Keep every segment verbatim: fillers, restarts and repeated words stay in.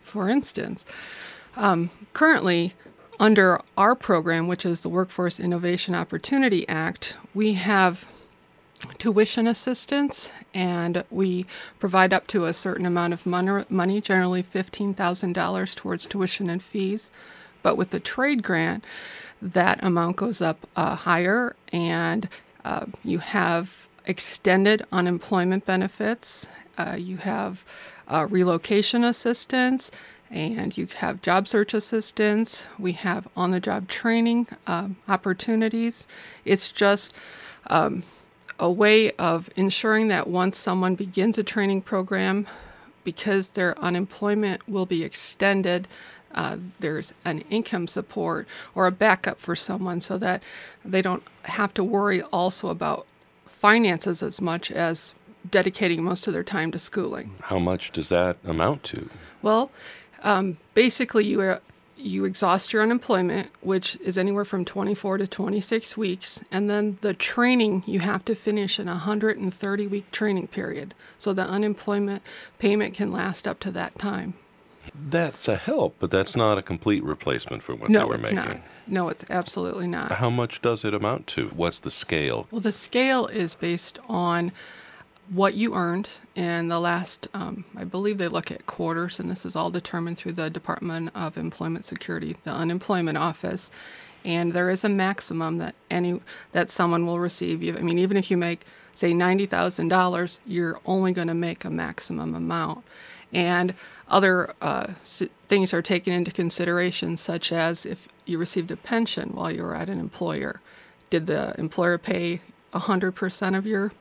For instance, um, currently, under our program, which is the Workforce Innovation Opportunity Act, we have tuition assistance, and we provide up to a certain amount of mon- money, generally fifteen thousand dollars towards tuition and fees. But with the trade grant, that amount goes up uh, higher, and uh, you have extended unemployment benefits, uh, you have uh, relocation assistance, and you have job search assistance. We have on-the-job training um, opportunities. It's just um, a way of ensuring that once someone begins a training program, because their unemployment will be extended, uh, there's an income support or a backup for someone so that they don't have to worry also about finances as much as dedicating most of their time to schooling. How much does that amount to? Well, um, basically you uh, you exhaust your unemployment, which is anywhere from twenty-four to twenty-six weeks, and then the training you have to finish in a one hundred thirty week training period, so the unemployment payment can last up to that time. That's a help, but that's not a complete replacement for what no, they were it's making. not. No, it's absolutely not. How much does it amount to? What's the scale? Well, the scale is based on what you earned in the last, um, I believe they look at quarters, and this is all determined through the Department of Employment Security, the Unemployment Office, and there is a maximum that any that someone will receive. I mean, even if you make, say, ninety thousand dollars, you're only going to make a maximum amount. And other uh, things are taken into consideration, such as if you received a pension while you were at an employer. Did the employer pay one hundred percent of your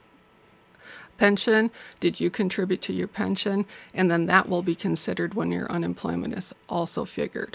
pension? Did you contribute to your pension? And then that will be considered when your unemployment is also figured.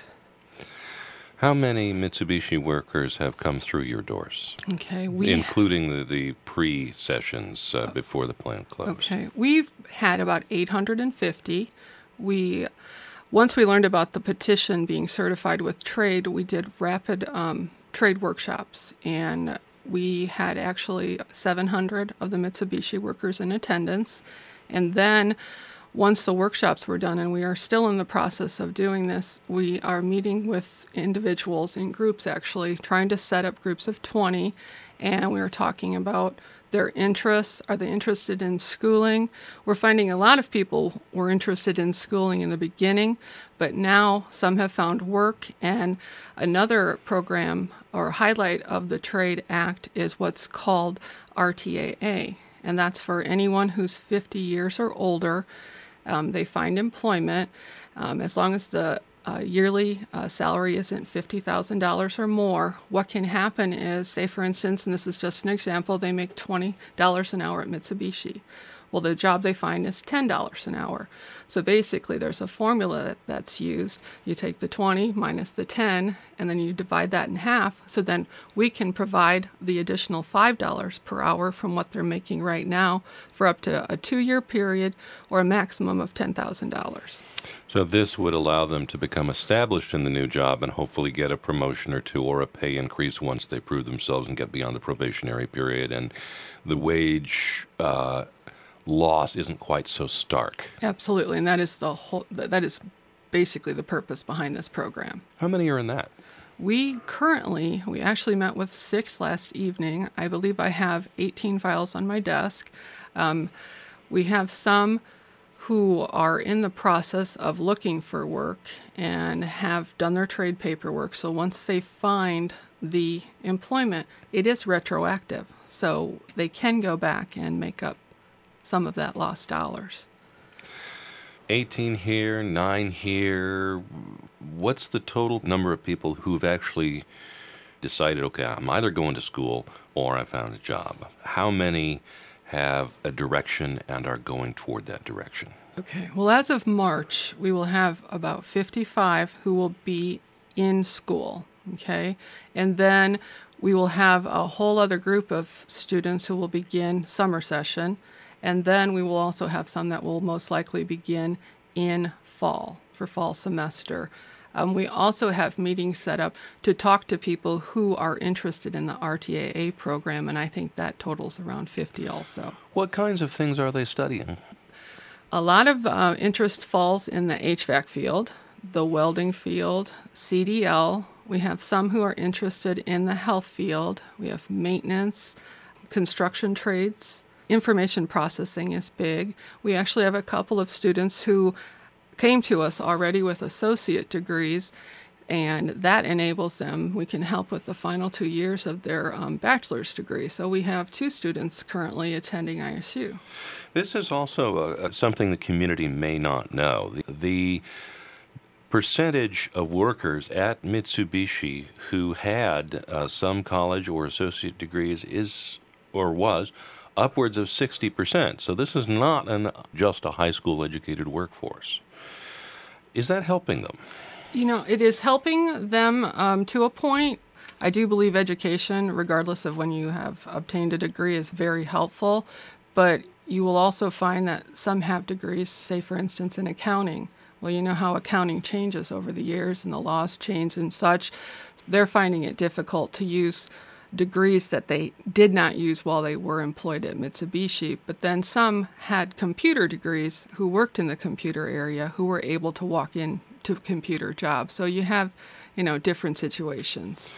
How many Mitsubishi workers have come through your doors? Okay, we including the, the pre-sessions uh, before the plant closed. Okay, we've had about eight hundred fifty. We, once we learned about the petition being certified with trade, we did rapid um, trade workshops, and we had actually seven hundred of the Mitsubishi workers in attendance. And then once the workshops were done, and we are still in the process of doing this, we are meeting with individuals in groups, actually, trying to set up groups of twenty, and we were talking about their interests. Are they interested in schooling? We're finding a lot of people were interested in schooling in the beginning, but now some have found work. And another program or highlight of the Trade Act is what's called R T A A, and that's for anyone who's fifty years or older. Um, they find employment um, as long as the uh, yearly uh, salary isn't fifty thousand dollars or more. What can happen is, say for instance, and this is just an example, they make twenty dollars an hour at Mitsubishi. Well, the job they find is ten dollars an hour. So basically there's a formula that's used. You take the twenty minus the ten, and then you divide that in half. So then we can provide the additional five dollars per hour from what they're making right now for up to a two-year period or a maximum of ten thousand dollars. So this would allow them to become established in the new job and hopefully get a promotion or two or a pay increase once they prove themselves and get beyond the probationary period, and the wage uh, loss isn't quite so stark. Absolutely, and that is the whole. That is basically the purpose behind this program. How many are in that? We currently, we actually met with six last evening. I believe I have eighteen files on my desk. Um, we have some who are in the process of looking for work and have done their trade paperwork. So once they find the employment, it is retroactive. So they can go back and make up some of that lost dollars. eighteen here, nine here. What's the total number of people who've actually decided, okay, I'm either going to school or I found a job? How many have a direction and are going toward that direction? Okay, well, as of March, we will have about fifty-five who will be in school, okay? And then we will have a whole other group of students who will begin summer session. And then we will also have some that will most likely begin in fall, for fall semester. Um, we also have meetings set up to talk to people who are interested in the R T A A program, and I think that totals around fifty also. What kinds of things are they studying? A lot of uh, interest falls in the H V A C field. the welding field, C D L. We have some who are interested in the health field. We have maintenance, construction trades. Information processing is big. We actually have a couple of students who came to us already with associate degrees, and that enables them. We can help with the final two years of their um, bachelor's degree. So we have two students currently attending I S U. This is also uh, something the community may not know. The, the percentage of workers at Mitsubishi who had uh, some college or associate degrees is, or was, upwards of sixty percent. So this is not an, just a high school educated workforce. Is that helping them? You know, it is helping them um, to a point. I do believe education, regardless of when you have obtained a degree, is very helpful. But you will also find that some have degrees, say, for instance, in accounting. Well, you know how accounting changes over the years and the laws change and such. They're finding it difficult to use degrees that they did not use while they were employed at Mitsubishi, but then some had computer degrees who worked in the computer area who were able to walk in to computer jobs. So you have, you know, different situations.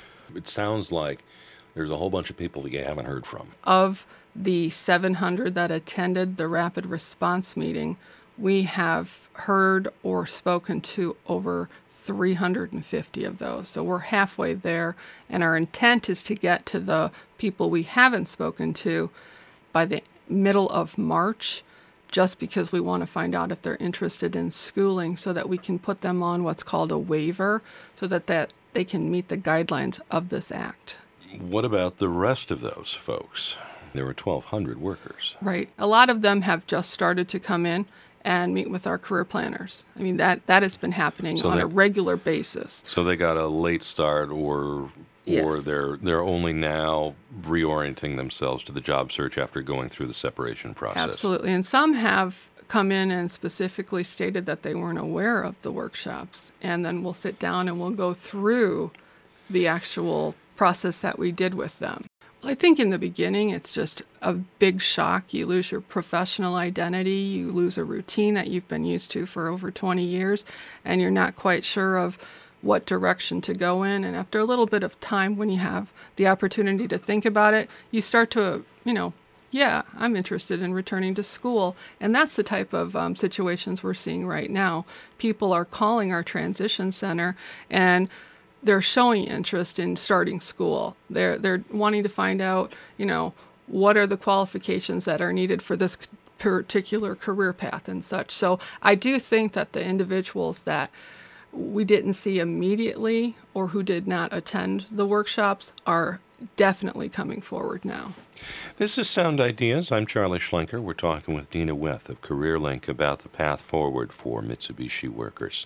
It sounds like there's a whole bunch of people that you haven't heard from. Of the seven hundred that attended the rapid response meeting, we have heard or spoken to over three hundred fifty of those. So we're halfway there, and our intent is to get to the people we haven't spoken to by the middle of March, just because we want to find out if they're interested in schooling so that we can put them on what's called a waiver so that, that they can meet the guidelines of this act. What about the rest of those folks? There were twelve hundred workers. Right. A lot of them have just started to come in and meet with our career planners. I mean, that, that has been happening So on they- a regular basis. So they got a late start, or Yes. or they're they're only now reorienting themselves to the job search after going through the separation process. Absolutely. And some have come in and specifically stated that they weren't aware of the workshops. And then we'll sit down and we'll go through the actual process that we did with them. Well, I think in the beginning, it's just a big shock. You lose your professional identity. You lose a routine that you've been used to for over twenty years, and you're not quite sure of what direction to go in. And after a little bit of time, when you have the opportunity to think about it, you start to, you know, yeah, I'm interested in returning to school. And that's the type of um, situations we're seeing right now. People are calling our transition center and they're showing interest in starting school. They're they're wanting to find out, you know, what are the qualifications that are needed for this particular career path and such. So I do think that the individuals that we didn't see immediately or who did not attend the workshops are definitely coming forward now. This is Sound Ideas. I'm Charlie Schlenker. We're talking with Dina Weth of CareerLink about the path forward for Mitsubishi workers.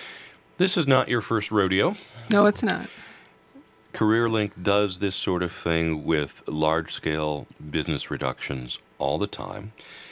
This is not your first rodeo. No, it's not. CareerLink does this sort of thing with large-scale business reductions all the time.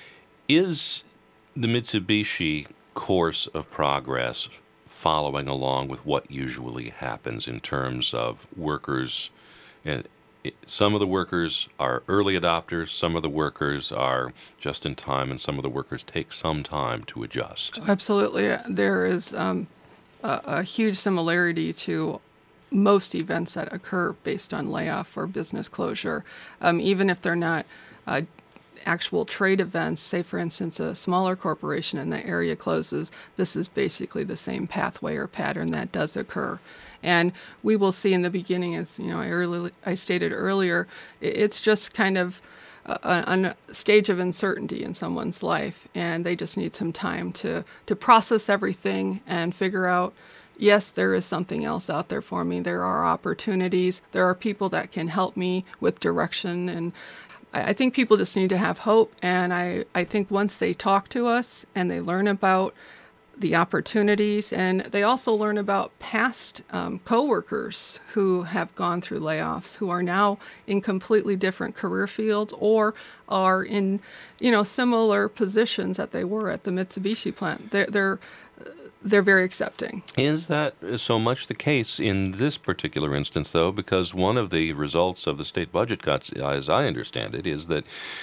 Is the Mitsubishi course of progress following along with what usually happens in terms of workers? And some of the workers are early adopters, some of the workers are just in time, and some of the workers take some time to adjust. Absolutely. There is um, a, a huge similarity to most events that occur based on layoff or business closure. Um, even if they're not uh, actual trade events, say for instance a smaller corporation in the area closes, this is basically the same pathway or pattern that does occur. And we will see in the beginning, as you know, I, early, I stated earlier, it's just kind of a, a stage of uncertainty in someone's life, and they just need some time to, to process everything and figure out, yes, there is something else out there for me. There are opportunities. There are people that can help me with direction. And I, I think people just need to have hope. And I, I think once they talk to us and they learn about the opportunities, and they also learn about past um, coworkers who have gone through layoffs, who are now in completely different career fields or are in, you know, similar positions that they were at the Mitsubishi plant. They're they're they're very accepting. Is that so much the case in this particular instance, though? Because one of the results of the state budget cuts, as I understand it, is that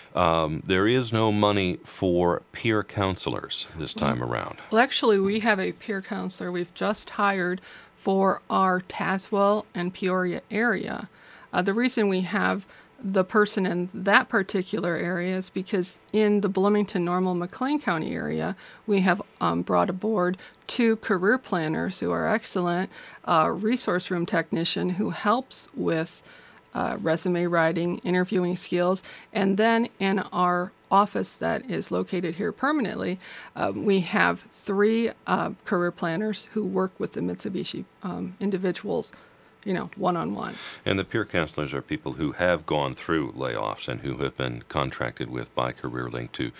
Um, there is no money for peer counselors this time around. Well, actually, we have a peer counselor we've just hired for our Tazewell and Peoria area. Uh, the reason we have the person in that particular area is because in the Bloomington, Normal, McLean County area, we have um, brought aboard two career planners who are excellent, a resource room technician who helps with uh, resume writing, interviewing skills, and then in our office that is located here permanently, uh, we have three uh, career planners who work with the Mitsubishi um, individuals, you know, one-on-one. And the peer counselors are people who have gone through layoffs and who have been contracted with by CareerLink to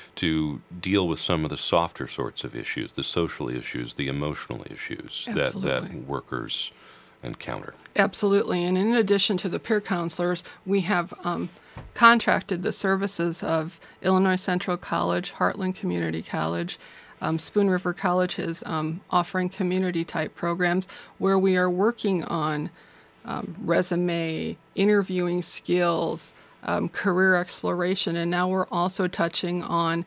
to deal with some of the softer sorts of issues, the social issues, the emotional issues that, that workers encounter. Absolutely. And in addition to the peer counselors, we have um, contracted the services of Illinois Central College, Heartland Community College. Um, Spoon River College is um, offering community-type programs where we are working on um, resume, interviewing skills, um, career exploration, and now we're also touching on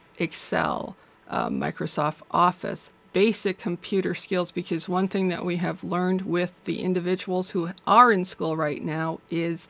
Excel, uh, Microsoft Office, basic computer skills, because one thing that we have learned with the individuals who are in school right now is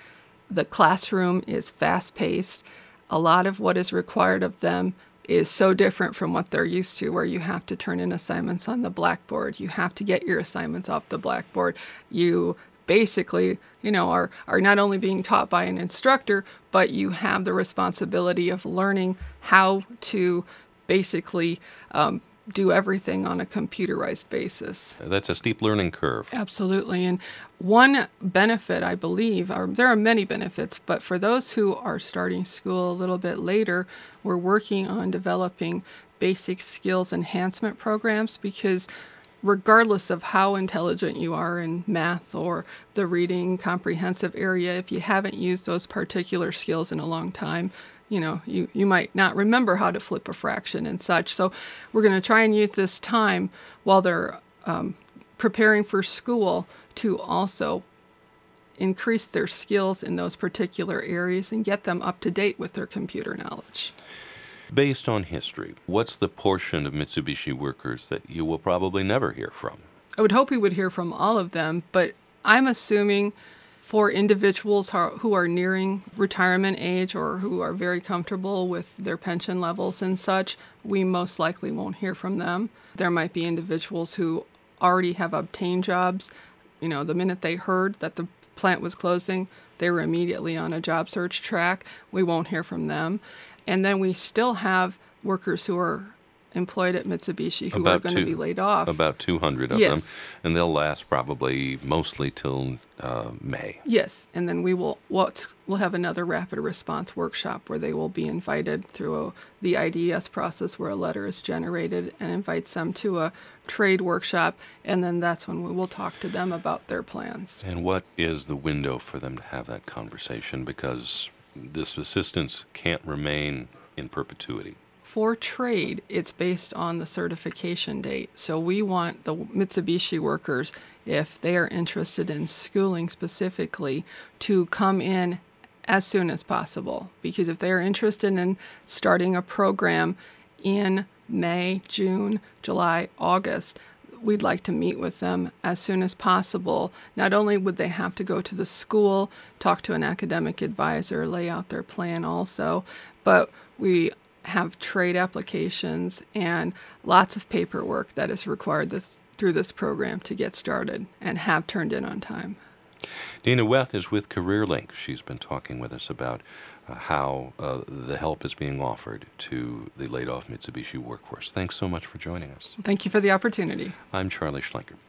the classroom is fast-paced. A lot of what is required of them is so different from what they're used to, where you have to turn in assignments on the blackboard. You have to get your assignments off the blackboard. You basically, you know, are, are not only being taught by an instructor, but you have the responsibility of learning how to basically um, do everything on a computerized basis. That's a steep learning curve. Absolutely. And one benefit, I believe, or there are many benefits, but for those who are starting school a little bit later, we're working on developing basic skills enhancement programs, because regardless of how intelligent you are in math or the reading comprehensive area, if you haven't used those particular skills in a long time, you know, you, you might not remember how to flip a fraction and such. So we're going to try and use this time while they're um, preparing for school to also increase their skills in those particular areas and get them up to date with their computer knowledge. Based on history, what's the portion of Mitsubishi workers that you will probably never hear from? I would hope we would hear from all of them, but I'm assuming for individuals who are nearing retirement age or who are very comfortable with their pension levels and such, we most likely won't hear from them. There might be individuals who already have obtained jobs. You know, the minute they heard that the plant was closing, they were immediately on a job search track. We won't hear from them. And then we still have workers who are employed at Mitsubishi who about are going two, to be laid off. About two hundred of yes. them, and they'll last probably mostly till uh, May. Yes, and then we will we'll, we'll have another rapid response workshop where they will be invited through a, the I D E S process, where a letter is generated and invites them to a trade workshop, and then that's when we will talk to them about their plans. And what is the window for them to have that conversation? Because this assistance can't remain in perpetuity. For trade, it's based on the certification date. So we want the Mitsubishi workers, if they are interested in schooling specifically, to come in as soon as possible. Because if they are interested in starting a program in May, June, July, August, we'd like to meet with them as soon as possible. Not only would they have to go to the school, talk to an academic advisor, lay out their plan also, but we have trade applications and lots of paperwork that is required this through this program to get started and have turned in on time. Dana Weth is with CareerLink. She's been talking with us about uh, how uh, the help is being offered to the laid-off Mitsubishi workforce. Thanks so much for joining us. Thank you for the opportunity. I'm Charlie Schlenker.